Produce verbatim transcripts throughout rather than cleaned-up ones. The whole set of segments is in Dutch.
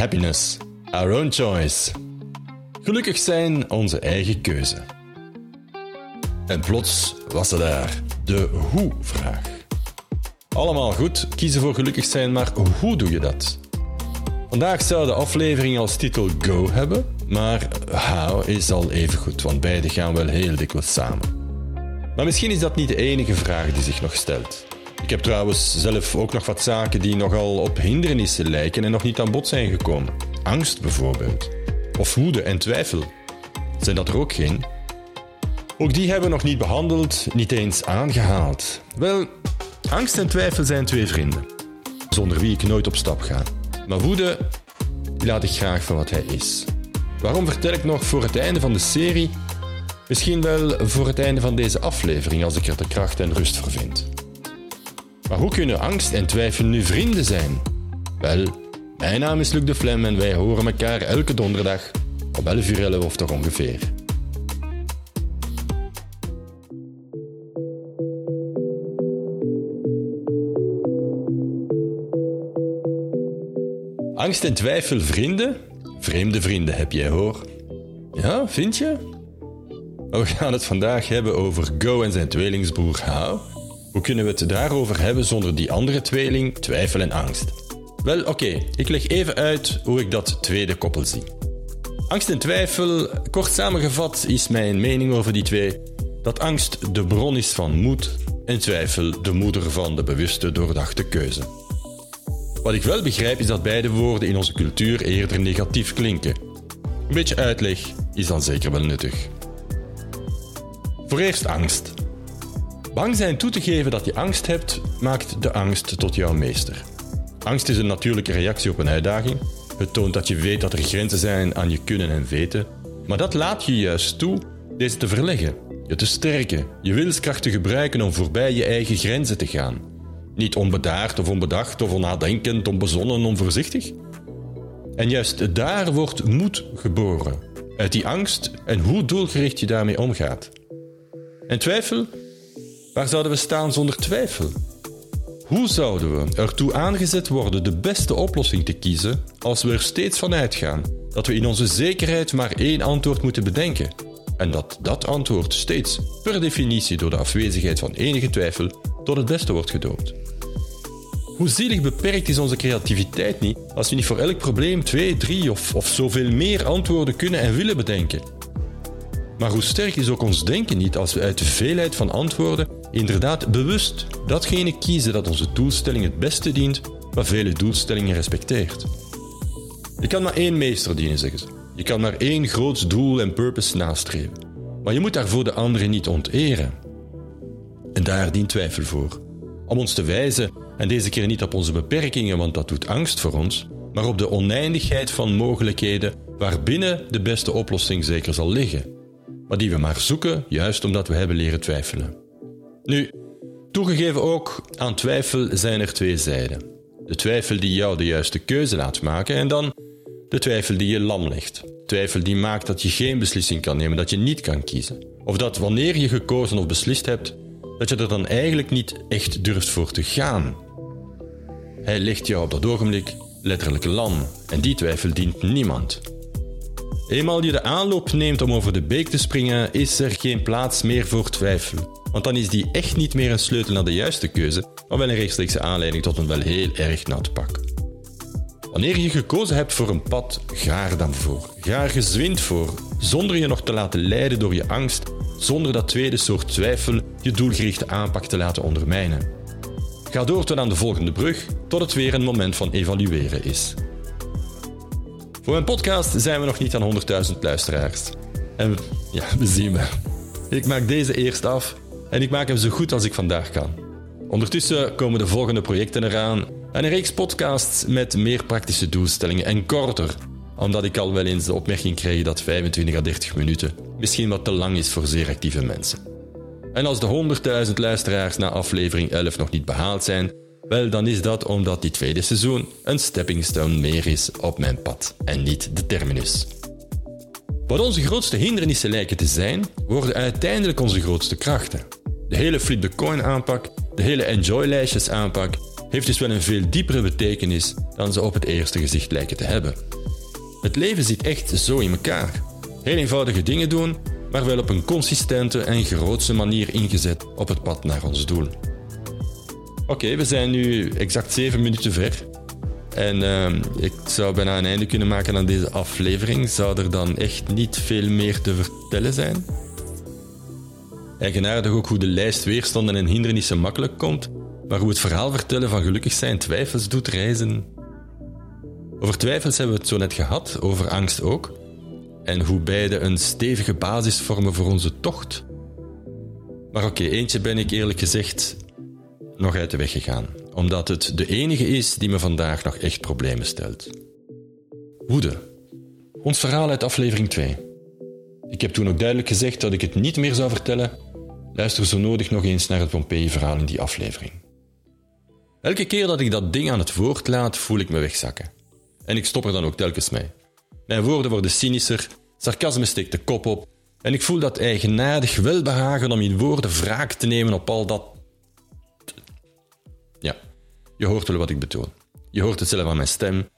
Happiness, our own choice. Gelukkig zijn onze eigen keuze. En plots was er daar de hoe-vraag. Allemaal goed, kiezen voor gelukkig zijn, maar hoe doe je dat? Vandaag zou de aflevering als titel Go hebben, maar how is al even goed, want beide gaan wel heel dikwijls samen. Maar misschien is dat niet de enige vraag die zich nog stelt. Ik heb trouwens zelf ook nog wat zaken die nogal op hindernissen lijken en nog niet aan bod zijn gekomen. Angst bijvoorbeeld. Of woede en twijfel. Zijn dat er ook geen? Ook die hebben we nog niet behandeld, niet eens aangehaald. Wel, angst en twijfel zijn twee vrienden, zonder wie ik nooit op stap ga. Maar woede, die laat ik graag voor wat hij is. Waarom vertel ik nog voor het einde van de serie? Misschien wel voor het einde van deze aflevering, als ik er de kracht en rust voor vind. Maar hoe kunnen angst en twijfel nu vrienden zijn? Wel, mijn naam is Luc de Flem en wij horen elkaar elke donderdag om elf uur elf of toch ongeveer. Angst en twijfel vrienden? Vreemde vrienden heb jij, hoor. Ja, vind je? We gaan het vandaag hebben over Go en zijn tweelingsbroer How. Hoe kunnen we het daarover hebben zonder die andere tweeling, twijfel en angst? Wel, oké, okay, ik leg even uit hoe ik dat tweede koppel zie. Angst en twijfel, kort samengevat, is mijn mening over die twee dat angst de bron is van moed en twijfel de moeder van de bewuste, doordachte keuze. Wat ik wel begrijp is dat beide woorden in onze cultuur eerder negatief klinken. Een beetje uitleg is dan zeker wel nuttig. Voor eerst angst. Bang zijn toe te geven dat je angst hebt, maakt de angst tot jouw meester. Angst is een natuurlijke reactie op een uitdaging. Het toont dat je weet dat er grenzen zijn aan je kunnen en weten. Maar dat laat je juist toe deze te verleggen, je te sterken, je wilskracht te gebruiken om voorbij je eigen grenzen te gaan. Niet onbedaard of onbedacht of onnadenkend, onbezonnen, onvoorzichtig. En juist daar wordt moed geboren. Uit die angst en hoe doelgericht je daarmee omgaat. En twijfel? Waar zouden we staan zonder twijfel? Hoe zouden we ertoe aangezet worden de beste oplossing te kiezen als we er steeds van uitgaan dat we in onze zekerheid maar één antwoord moeten bedenken en dat dat antwoord steeds per definitie door de afwezigheid van enige twijfel tot het beste wordt gedoopt? Hoe zielig beperkt is onze creativiteit niet als we niet voor elk probleem twee, drie of, of zoveel meer antwoorden kunnen en willen bedenken? Maar hoe sterk is ook ons denken niet als we uit de veelheid van antwoorden inderdaad bewust datgene kiezen dat onze doelstelling het beste dient, maar vele doelstellingen respecteert. Je kan maar één meester dienen, zeggen ze. Je kan maar één groots doel en purpose nastreven. Maar je moet daarvoor de anderen niet onteren. En daar dient twijfel voor. Om ons te wijzen, en deze keer niet op onze beperkingen, want dat doet angst voor ons, maar op de oneindigheid van mogelijkheden waarbinnen de beste oplossing zeker zal liggen. Maar die we maar zoeken, juist omdat we hebben leren twijfelen. Nu, toegegeven ook, aan twijfel zijn er twee zijden. De twijfel die jou de juiste keuze laat maken en dan de twijfel die je lam legt. Twijfel die maakt dat je geen beslissing kan nemen, dat je niet kan kiezen. Of dat wanneer je gekozen of beslist hebt, dat je er dan eigenlijk niet echt durft voor te gaan. Hij legt jou op dat ogenblik letterlijk lam en die twijfel dient niemand. Eenmaal je de aanloop neemt om over de beek te springen, is er geen plaats meer voor twijfel. Want dan is die echt niet meer een sleutel naar de juiste keuze, maar wel een rechtstreekse aanleiding tot een wel heel erg nat pak. Wanneer je gekozen hebt voor een pad, ga er dan voor. Ga er gezwind voor, zonder je nog te laten leiden door je angst, zonder dat tweede soort twijfel je doelgerichte aanpak te laten ondermijnen. Ga door tot aan de volgende brug, tot het weer een moment van evalueren is. Voor mijn podcast zijn we nog niet aan honderdduizend luisteraars. En ja, we zien wel. Ik maak deze eerst af en ik maak hem zo goed als ik vandaag kan. Ondertussen komen de volgende projecten eraan en een reeks podcasts met meer praktische doelstellingen en korter, omdat ik al wel eens de opmerking krijg dat vijfentwintig à dertig minuten misschien wat te lang is voor zeer actieve mensen. En als de honderdduizend luisteraars na aflevering elf nog niet behaald zijn, wel, dan is dat omdat dit tweede seizoen een stepping stone meer is op mijn pad en niet de terminus. Wat onze grootste hindernissen lijken te zijn, worden uiteindelijk onze grootste krachten. De hele flip the coin aanpak, de hele enjoy-lijstjes aanpak, heeft dus wel een veel diepere betekenis dan ze op het eerste gezicht lijken te hebben. Het leven zit echt zo in elkaar. Heel eenvoudige dingen doen, maar wel op een consistente en grootse manier ingezet op het pad naar ons doel. Oké, okay, we zijn nu exact zeven minuten ver. En uh, ik zou bijna een einde kunnen maken aan deze aflevering. Zou er dan echt niet veel meer te vertellen zijn? Eigenaardig ook hoe de lijst weerstanden en hindernissen makkelijk komt, maar hoe het verhaal vertellen van gelukkig zijn twijfels doet reizen. Over twijfels hebben we het zo net gehad, over angst ook. En hoe beide een stevige basis vormen voor onze tocht. Maar oké, okay, eentje ben ik eerlijk gezegd nog uit de weg gegaan. Omdat het de enige is die me vandaag nog echt problemen stelt. Woede. Ons verhaal uit aflevering twee. Ik heb toen ook duidelijk gezegd dat ik het niet meer zou vertellen. Luister zo nodig nog eens naar het Pompeii-verhaal in die aflevering. Elke keer dat ik dat ding aan het woord laat, voel ik me wegzakken. En ik stop er dan ook telkens mee. Mijn woorden worden cynischer, sarcasme steekt de kop op en ik voel dat eigenaardig welbehagen om in woorden wraak te nemen op al dat... Ja, je hoort wel wat ik betoon. Je hoort het zelf aan mijn stem.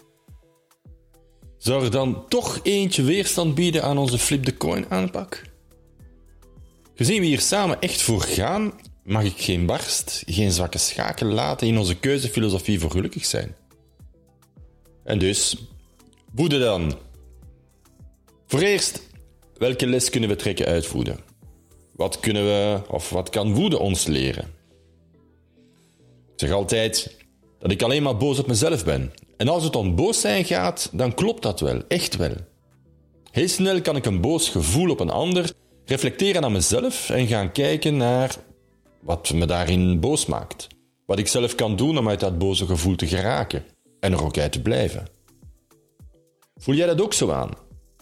Zou er dan toch eentje weerstand bieden aan onze flip the coin aanpak? Gezien we hier samen echt voor gaan, mag ik geen barst, geen zwakke schakel laten in onze keuzefilosofie voor gelukkig zijn. En dus, woede dan. Voor eerst, welke les kunnen we trekken uit woede? Wat kunnen we, of wat kan woede ons leren? Ik zeg altijd dat ik alleen maar boos op mezelf ben. En als het om boos zijn gaat, dan klopt dat wel, echt wel. Heel snel kan ik een boos gevoel op een ander reflecteren aan mezelf en gaan kijken naar wat me daarin boos maakt. Wat ik zelf kan doen om uit dat boze gevoel te geraken en er ook uit te blijven. Voel jij dat ook zo aan?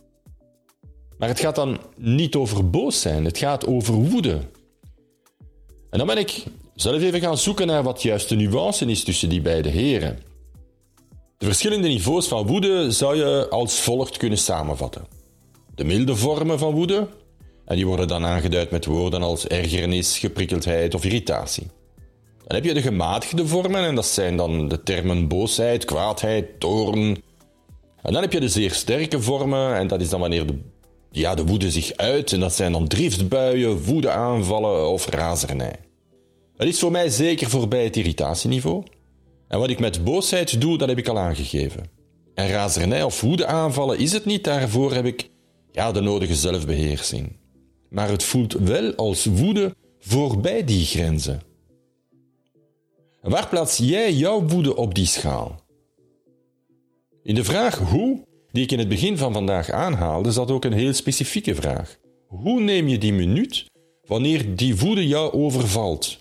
Maar het gaat dan niet over boos zijn, het gaat over woede. En dan ben ik zelf even gaan zoeken naar wat juist de nuance is tussen die beide heren. De verschillende niveaus van woede zou je als volgt kunnen samenvatten. De milde vormen van woede, en die worden dan aangeduid met woorden als ergernis, geprikkeldheid of irritatie. Dan heb je de gematigde vormen, en dat zijn dan de termen boosheid, kwaadheid, toorn. En dan heb je de zeer sterke vormen, en dat is dan wanneer de, ja, de woede zich uit, en dat zijn dan driftbuien, woedeaanvallen of razernij. Dat is voor mij zeker voorbij het irritatieniveau. En wat ik met boosheid doe, dat heb ik al aangegeven. En razernij of woedeaanvallen is het niet, daarvoor heb ik ja, de nodige zelfbeheersing. Maar het voelt wel als woede voorbij die grenzen. En waar plaats jij jouw woede op die schaal? In de vraag hoe, die ik in het begin van vandaag aanhaalde, zat ook een heel specifieke vraag. Hoe neem je die minuut wanneer die woede jou overvalt?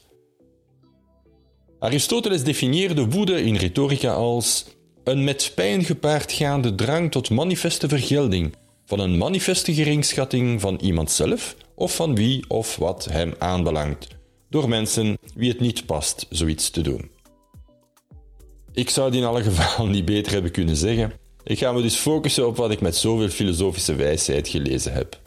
Aristoteles definieerde woede in retorica als een met pijn gepaard gaande drang tot manifeste vergelding van een manifeste geringschatting van iemand zelf of van wie of wat hem aanbelangt, door mensen wie het niet past zoiets te doen. Ik zou het in alle gevallen niet beter hebben kunnen zeggen. Ik ga me dus focussen op wat ik met zoveel filosofische wijsheid gelezen heb.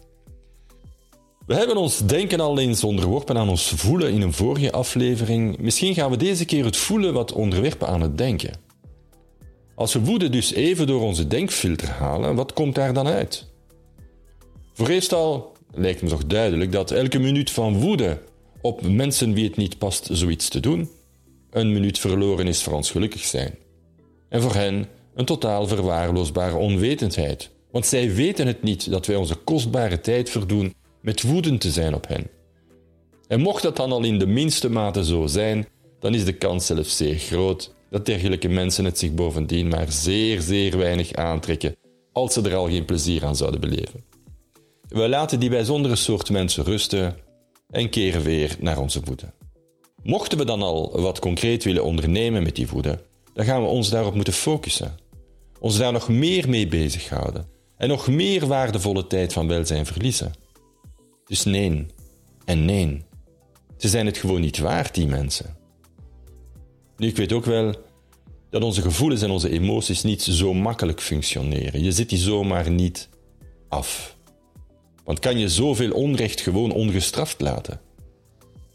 We hebben ons denken al eens onderworpen aan ons voelen in een vorige aflevering. Misschien gaan we deze keer het voelen wat onderwerpen aan het denken. Als we woede dus even door onze denkfilter halen, wat komt daar dan uit? Voor eerst al lijkt me toch duidelijk dat elke minuut van woede op mensen wie het niet past zoiets te doen, een minuut verloren is voor ons gelukkig zijn. En voor hen een totaal verwaarloosbare onwetendheid. Want zij weten het niet dat wij onze kostbare tijd verdoen met woedend te zijn op hen. En mocht dat dan al in de minste mate zo zijn, dan is de kans zelfs zeer groot dat dergelijke mensen het zich bovendien maar zeer, zeer weinig aantrekken als ze er al geen plezier aan zouden beleven. We laten die bijzondere soort mensen rusten en keren weer naar onze woede. Mochten we dan al wat concreet willen ondernemen met die woede, dan gaan we ons daarop moeten focussen. Ons daar nog meer mee bezighouden en nog meer waardevolle tijd van welzijn verliezen. Dus nee en nee. Ze zijn het gewoon niet waard, die mensen. Nu, ik weet ook wel dat onze gevoelens en onze emoties niet zo makkelijk functioneren. Je zit die zomaar niet af. Want kan je zoveel onrecht gewoon ongestraft laten?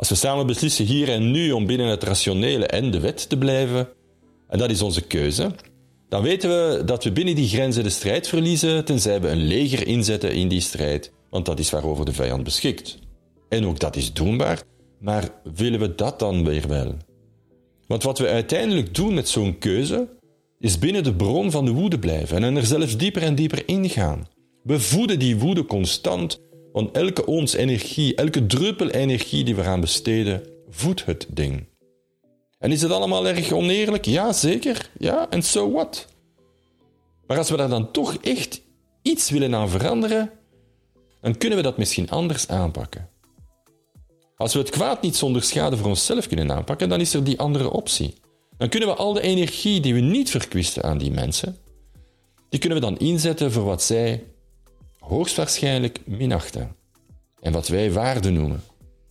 Als we samen beslissen hier en nu om binnen het rationele en de wet te blijven, en dat is onze keuze, dan weten we dat we binnen die grenzen de strijd verliezen, tenzij we een leger inzetten in die strijd, want dat is waarover de vijand beschikt. En ook dat is doenbaar, maar willen we dat dan weer wel? Want wat we uiteindelijk doen met zo'n keuze, is binnen de bron van de woede blijven en er zelfs dieper en dieper ingaan. We voeden die woede constant, want elke ons energie, elke druppel energie die we gaan besteden, voedt het ding. En is het allemaal erg oneerlijk? Ja, zeker. Ja, en so what? Maar als we daar dan toch echt iets willen aan veranderen, dan kunnen we dat misschien anders aanpakken. Als we het kwaad niet zonder schade voor onszelf kunnen aanpakken, dan is er die andere optie. Dan kunnen we al de energie die we niet verkwisten aan die mensen, die kunnen we dan inzetten voor wat zij hoogstwaarschijnlijk minachten. En wat wij waarde noemen.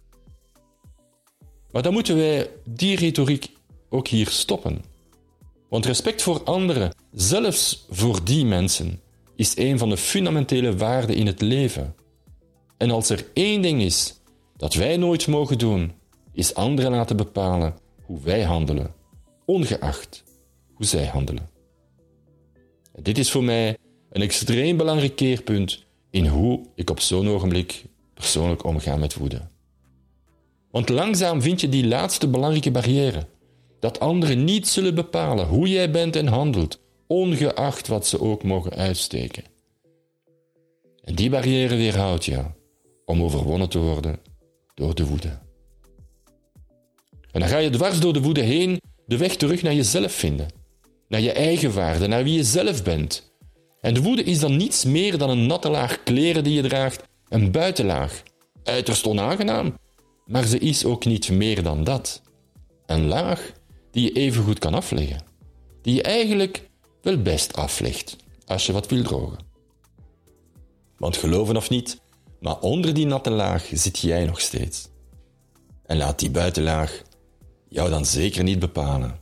Maar dan moeten wij die retoriek ook hier stoppen. Want respect voor anderen, zelfs voor die mensen, is een van de fundamentele waarden in het leven. En als er één ding is dat wij nooit mogen doen, is anderen laten bepalen hoe wij handelen, ongeacht hoe zij handelen. En dit is voor mij een extreem belangrijk keerpunt in hoe ik op zo'n ogenblik persoonlijk omga met woede. Want langzaam vind je die laatste belangrijke barrière, dat anderen niet zullen bepalen hoe jij bent en handelt, ongeacht wat ze ook mogen uitsteken. En die barrière weerhoudt je om overwonnen te worden door de woede. En dan ga je dwars door de woede heen de weg terug naar jezelf vinden, naar je eigen waarde, naar wie je zelf bent. En de woede is dan niets meer dan een natte laag kleren die je draagt, een buitenlaag, uiterst onaangenaam, maar ze is ook niet meer dan dat. Een laag die je evengoed kan afleggen, die je eigenlijk wel best aflegt als je wat wil drogen. Want geloven of niet, maar onder die natte laag zit jij nog steeds. En laat die buitenlaag jou dan zeker niet bepalen.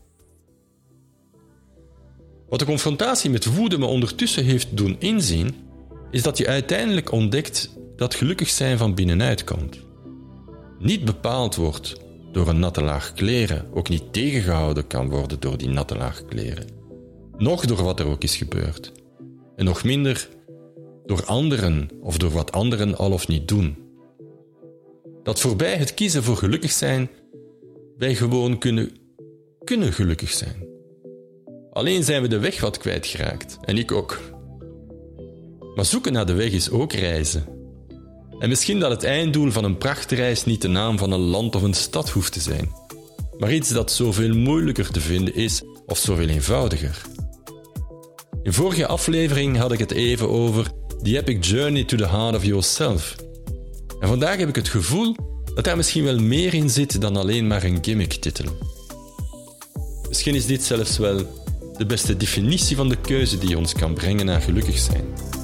Wat de confrontatie met woede me ondertussen heeft doen inzien, is dat je uiteindelijk ontdekt dat gelukkig zijn van binnenuit komt. Niet bepaald wordt door een natte laag kleren, ook niet tegengehouden kan worden door die natte laag kleren. Nog door wat er ook is gebeurd. En nog minder door anderen of door wat anderen al of niet doen. Dat voorbij het kiezen voor gelukkig zijn, wij gewoon kunnen, kunnen gelukkig zijn. Alleen zijn we de weg wat kwijtgeraakt, en ik ook. Maar zoeken naar de weg is ook reizen. En misschien dat het einddoel van een prachtreis niet de naam van een land of een stad hoeft te zijn, maar iets dat zoveel moeilijker te vinden is of zoveel eenvoudiger. In vorige aflevering had ik het even over The Epic Journey to the Heart of Yourself. En vandaag heb ik het gevoel dat daar misschien wel meer in zit dan alleen maar een gimmick-titel. Misschien is dit zelfs wel de beste definitie van de keuze die ons kan brengen naar gelukkig zijn.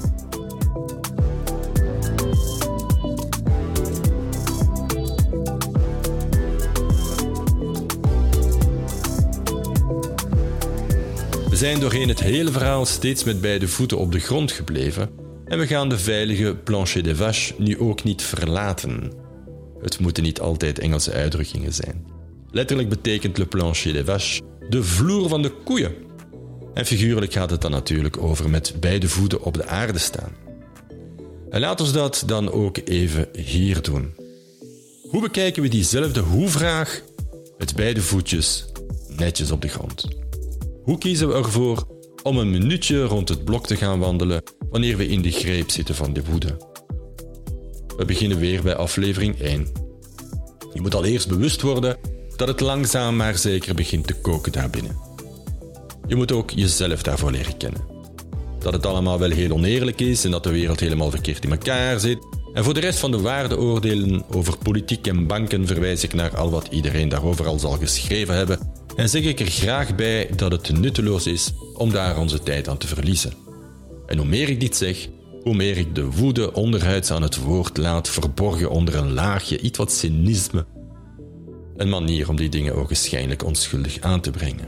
We zijn doorheen het hele verhaal steeds met beide voeten op de grond gebleven en we gaan de veilige plancher des vaches nu ook niet verlaten. Het moeten niet altijd Engelse uitdrukkingen zijn. Letterlijk betekent le plancher des vaches de vloer van de koeien. En figuurlijk gaat het dan natuurlijk over met beide voeten op de aarde staan. En laten we dat dan ook even hier doen. Hoe bekijken we diezelfde hoe-vraag met beide voetjes netjes op de grond? Hoe kiezen we ervoor om een minuutje rond het blok te gaan wandelen wanneer we in de greep zitten van de woede? We beginnen weer bij aflevering één. Je moet al eerst bewust worden dat het langzaam maar zeker begint te koken daarbinnen. Je moet ook jezelf daarvoor leren kennen. Dat het allemaal wel heel oneerlijk is en dat de wereld helemaal verkeerd in elkaar zit. En voor de rest van de waardeoordelen over politiek en banken verwijs ik naar al wat iedereen daarover al zal geschreven hebben en zeg ik er graag bij dat het nutteloos is om daar onze tijd aan te verliezen. En hoe meer ik dit zeg, hoe meer ik de woede onderhuids aan het woord laat, verborgen onder een laagje iets wat cynisme. Een manier om die dingen ogenschijnlijk onschuldig aan te brengen.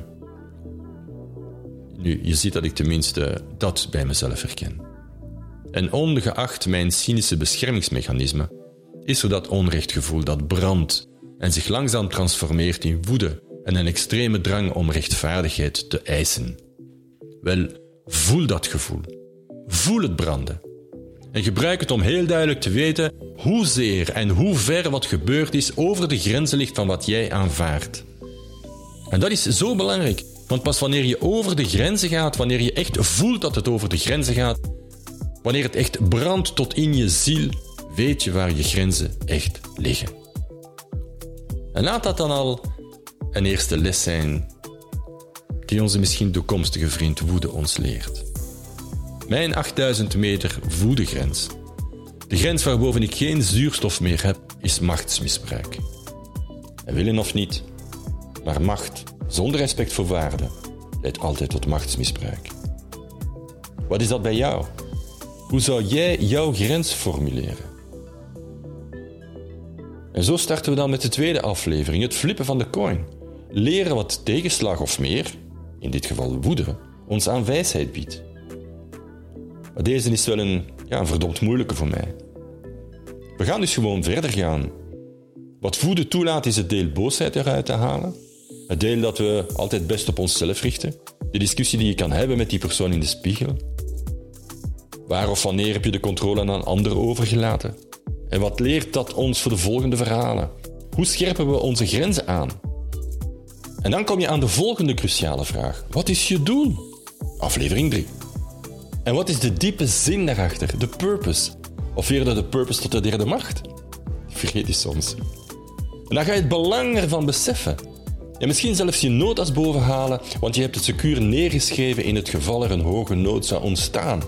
Nu, je ziet dat ik tenminste dat bij mezelf herken. En ongeacht mijn cynische beschermingsmechanisme, is er dat onrechtgevoel dat brandt en zich langzaam transformeert in woede en een extreme drang om rechtvaardigheid te eisen. Wel, voel dat gevoel. Voel het branden. En gebruik het om heel duidelijk te weten hoezeer en hoe ver wat gebeurd is over de grenzen ligt van wat jij aanvaardt. En dat is zo belangrijk, want pas wanneer je over de grenzen gaat, wanneer je echt voelt dat het over de grenzen gaat, wanneer het echt brandt tot in je ziel, weet je waar je grenzen echt liggen. En laat dat dan al een eerste les zijn die onze misschien toekomstige vriend woede ons leert. Mijn achtduizend meter woedegrens, de grens waarboven ik geen zuurstof meer heb, is machtsmisbruik. En willen of niet, maar macht zonder respect voor waarde leidt altijd tot machtsmisbruik. Wat is dat bij jou? Hoe zou jij jouw grens formuleren? En zo starten we dan met de tweede aflevering, het flippen van de coin. Leren wat tegenslag of meer, in dit geval woede, ons aan wijsheid biedt. Maar deze is wel een, ja, een verdomd moeilijke voor mij. We gaan dus gewoon verder gaan. Wat woede toelaat is het deel boosheid eruit te halen. Het deel dat we altijd best op onszelf richten. De discussie die je kan hebben met die persoon in de spiegel. Waar of wanneer heb je de controle aan anderen overgelaten? En wat leert dat ons voor de volgende verhalen? Hoe scherpen we onze grenzen aan? En dan kom je aan de volgende cruciale vraag. Wat is je doel? Aflevering drie. En wat is de diepe zin daarachter? De purpose. Of eerder de purpose tot de derde macht? Ik vergeet die soms. En dan ga je het belang ervan beseffen. En misschien zelfs je notas bovenhalen, want je hebt het secuur neergeschreven in het geval er een hoge nood zou ontstaan.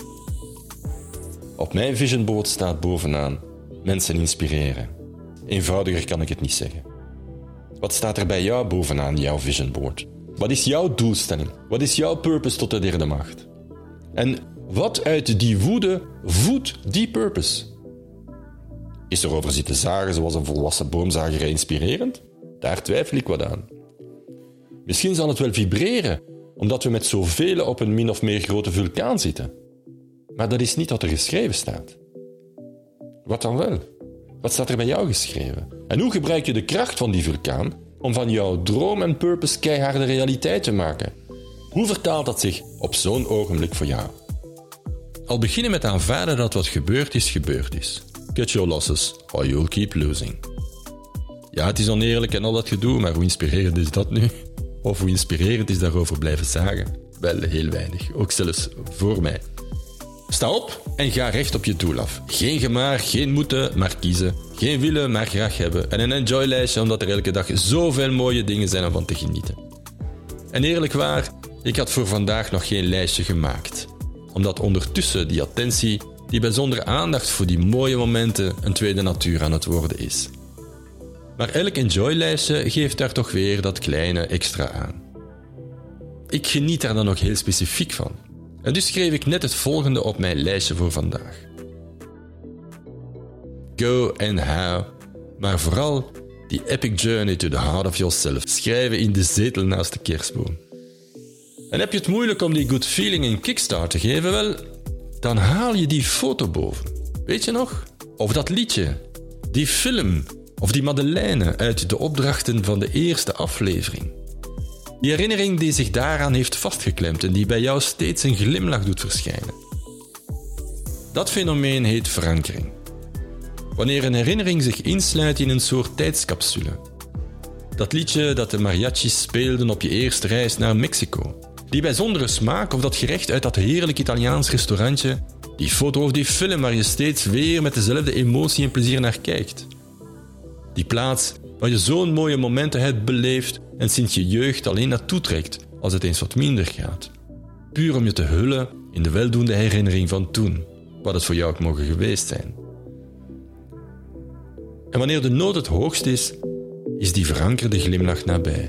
Op mijn vision board staat bovenaan: mensen inspireren. Eenvoudiger kan ik het niet zeggen. Wat staat er bij jou bovenaan jouw vision board? Wat is jouw doelstelling? Wat is jouw purpose tot de derde macht? En wat uit die woede voedt die purpose? Is er over zitten zagen zoals een volwassen boomzagerij inspirerend? Daar twijfel ik wat aan. Misschien zal het wel vibreren, omdat we met zoveel op een min of meer grote vulkaan zitten. Maar dat is niet wat er geschreven staat. Wat dan wel? Wat staat er bij jou geschreven? En hoe gebruik je de kracht van die vulkaan om van jouw droom en purpose keiharde realiteit te maken? Hoe vertaalt dat zich op zo'n ogenblik voor jou? Al beginnen met aanvaarden dat wat gebeurd is, gebeurd is. Cut your losses, or you'll keep losing. Ja, het is oneerlijk en al dat gedoe, maar hoe inspirerend is dat nu? Of hoe inspirerend is daarover blijven zagen? Wel, heel weinig. Ook zelfs voor mij. Sta op en ga recht op je doel af. Geen gemaar, geen moeten, maar kiezen. Geen willen, maar graag hebben. En een enjoy-lijstje, omdat er elke dag zoveel mooie dingen zijn om van te genieten. En eerlijk waar, ik had voor vandaag nog geen lijstje gemaakt. Omdat ondertussen die attentie, die bijzondere aandacht voor die mooie momenten een tweede natuur aan het worden is. Maar elk enjoy-lijstje geeft daar toch weer dat kleine extra aan. Ik geniet daar dan ook heel specifiek van. En dus schreef ik net het volgende op mijn lijstje voor vandaag. Go and how, maar vooral die epic journey to the heart of yourself schrijven in de zetel naast de kerstboom. En heb je het moeilijk om die good feeling een kickstart te geven? Wel, dan haal je die foto boven. Weet je nog? Of dat liedje, die film, of die madeleine uit de opdrachten van de eerste aflevering. Die herinnering die zich daaraan heeft vastgeklemd en die bij jou steeds een glimlach doet verschijnen. Dat fenomeen heet verankering. Wanneer een herinnering zich insluit in een soort tijdscapsule. Dat liedje dat de mariachis speelden op je eerste reis naar Mexico. Die bijzondere smaak of dat gerecht uit dat heerlijk Italiaans restaurantje. Die foto of die film waar je steeds weer met dezelfde emotie en plezier naar kijkt. Die plaats waar je zo'n mooie momenten hebt beleefd en sinds je jeugd alleen naartoe trekt als het eens wat minder gaat. Puur om je te hullen in de weldoende herinnering van toen, wat het voor jou ook mogen geweest zijn. En wanneer de nood het hoogst is, is die verankerde glimlach nabij.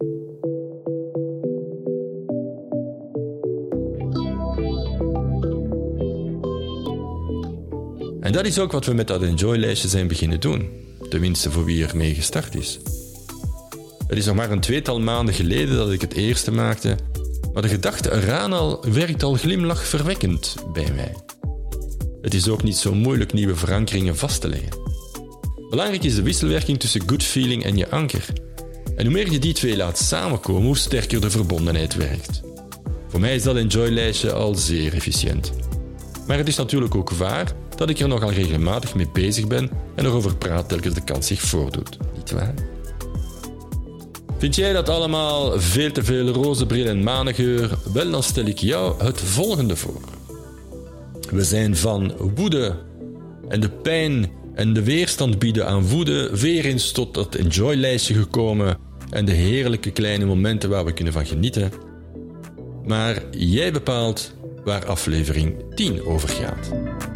En dat is ook wat we met dat enjoy-lijstje zijn beginnen doen. Tenminste voor wie ermee gestart is. Het is nog maar een tweetal maanden geleden dat ik het eerste maakte, maar de gedachte eraan al werkt al glimlachverwekkend bij mij. Het is ook niet zo moeilijk nieuwe verankeringen vast te leggen. Belangrijk is de wisselwerking tussen good feeling en je anker. En hoe meer je die twee laat samenkomen, hoe sterker de verbondenheid werkt. Voor mij is dat enjoy-lijstje al zeer efficiënt. Maar het is natuurlijk ook waar dat ik er nogal regelmatig mee bezig ben en erover praat telkens de kans zich voordoet. Niet waar? Vind jij dat allemaal veel te veel roze bril en manengeur? Wel, dan stel ik jou het volgende voor. We zijn van woede en de pijn en de weerstand bieden aan woede weer eens tot dat enjoy-lijstje gekomen en de heerlijke kleine momenten waar we kunnen van genieten. Maar jij bepaalt waar aflevering tien over gaat.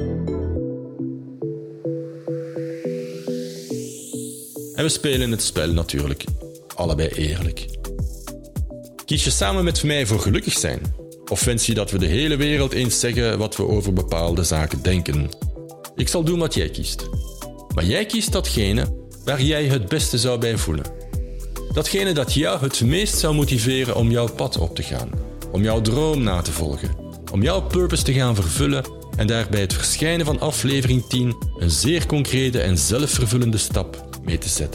En we spelen het spel natuurlijk allebei eerlijk. Kies je samen met mij voor gelukkig zijn? Of wens je dat we de hele wereld eens zeggen wat we over bepaalde zaken denken? Ik zal doen wat jij kiest. Maar jij kiest datgene waar jij het beste zou bij voelen. Datgene dat jou het meest zou motiveren om jouw pad op te gaan. Om jouw droom na te volgen. Om jouw purpose te gaan vervullen en daarbij het verschijnen van aflevering tien een zeer concrete en zelfvervullende stap mee te zetten.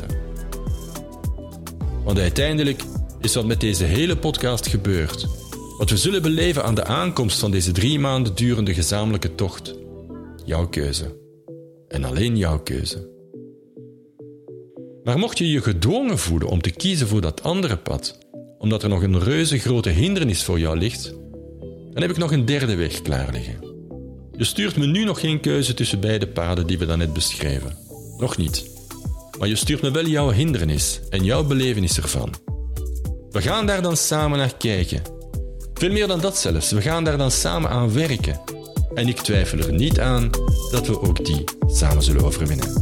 Want uiteindelijk is wat met deze hele podcast gebeurd. Wat we zullen beleven aan de aankomst van deze drie maanden durende gezamenlijke tocht. Jouw keuze. En alleen jouw keuze. Maar mocht je je gedwongen voelen om te kiezen voor dat andere pad, omdat er nog een reuze grote hindernis voor jou ligt, dan heb ik nog een derde weg klaar liggen. Je stuurt me nu nog geen keuze tussen beide paden die we daarnet beschreven. Nog niet. Maar je stuurt me wel jouw hindernis en jouw belevenis ervan. We gaan daar dan samen naar kijken. Veel meer dan dat zelfs, we gaan daar dan samen aan werken. En ik twijfel er niet aan dat we ook die samen zullen overwinnen.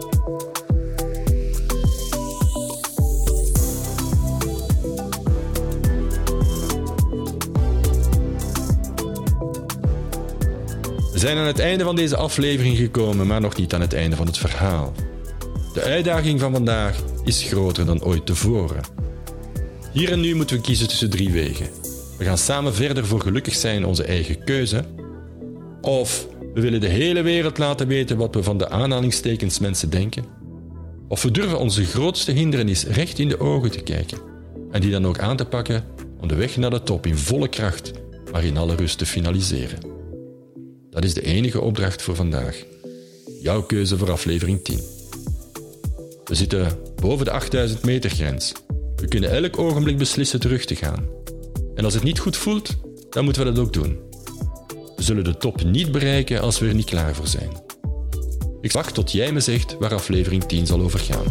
We zijn aan het einde van deze aflevering gekomen, maar nog niet aan het einde van het verhaal. De uitdaging van vandaag is groter dan ooit tevoren. Hier en nu moeten we kiezen tussen drie wegen. We gaan samen verder voor gelukkig zijn, onze eigen keuze. Of we willen de hele wereld laten weten wat we van de aanhalingstekens mensen denken. Of we durven onze grootste hindernis recht in de ogen te kijken. En die dan ook aan te pakken om de weg naar de top in volle kracht, maar in alle rust te finaliseren. Dat is de enige opdracht voor vandaag. Jouw keuze voor aflevering tien. We zitten boven de achtduizend meter grens. We kunnen elk ogenblik beslissen terug te gaan. En als het niet goed voelt, dan moeten we dat ook doen. We zullen de top niet bereiken als we er niet klaar voor zijn. Ik wacht tot jij me zegt waar aflevering tien zal over gaan.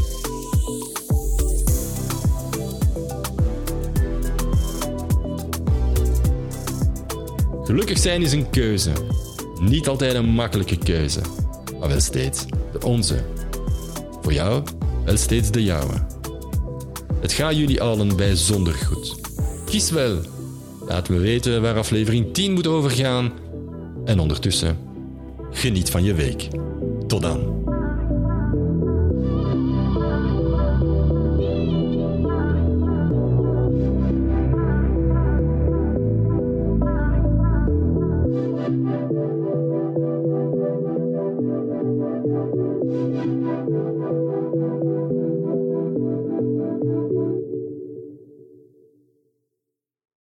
Gelukkig zijn is een keuze. Niet altijd een makkelijke keuze, maar wel steeds de onze. Voor jou, wel steeds de jouwe. Het gaat jullie allen bijzonder goed. Kies wel. Laat me weten waar aflevering tien moet over gaan. En ondertussen, geniet van je week. Tot dan.